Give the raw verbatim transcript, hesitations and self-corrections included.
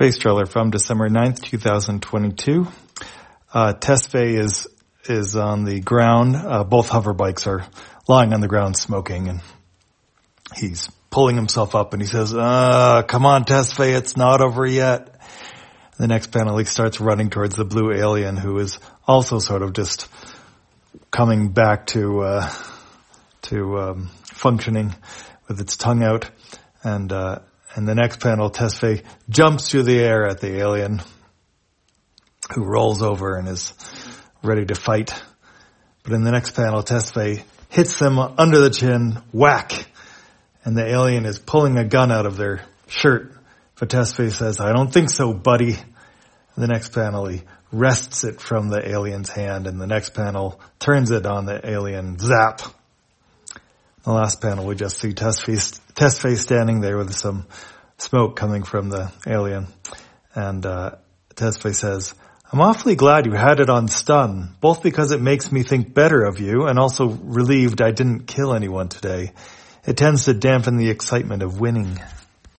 Space trailer from December ninth, twenty twenty-two. Uh, Tesfaye is, is on the ground. Uh, both hover bikes are lying on the ground smoking, and he's pulling himself up and he says, uh, come on, Tesfaye, it's not over yet. The next panel, he starts running towards the blue alien, who is also sort of just coming back to, uh, to, um, functioning with its tongue out. And, uh, in the next panel, Tesfaye jumps through the air at the alien, who rolls over and is ready to fight. But in the next panel, Tesfaye hits them under the chin, whack, and the alien is pulling a gun out of their shirt. But Tesfaye says, I don't think so, buddy. In the next panel, he wrests it from the alien's hand, and the next panel turns it on the alien, zap. The last panel, we just see Tesfaye, Tesfaye standing there with some smoke coming from the alien. And uh Tesfaye says, I'm awfully glad you had it on stun, both because it makes me think better of you and also relieved I didn't kill anyone today. It tends to dampen the excitement of winning.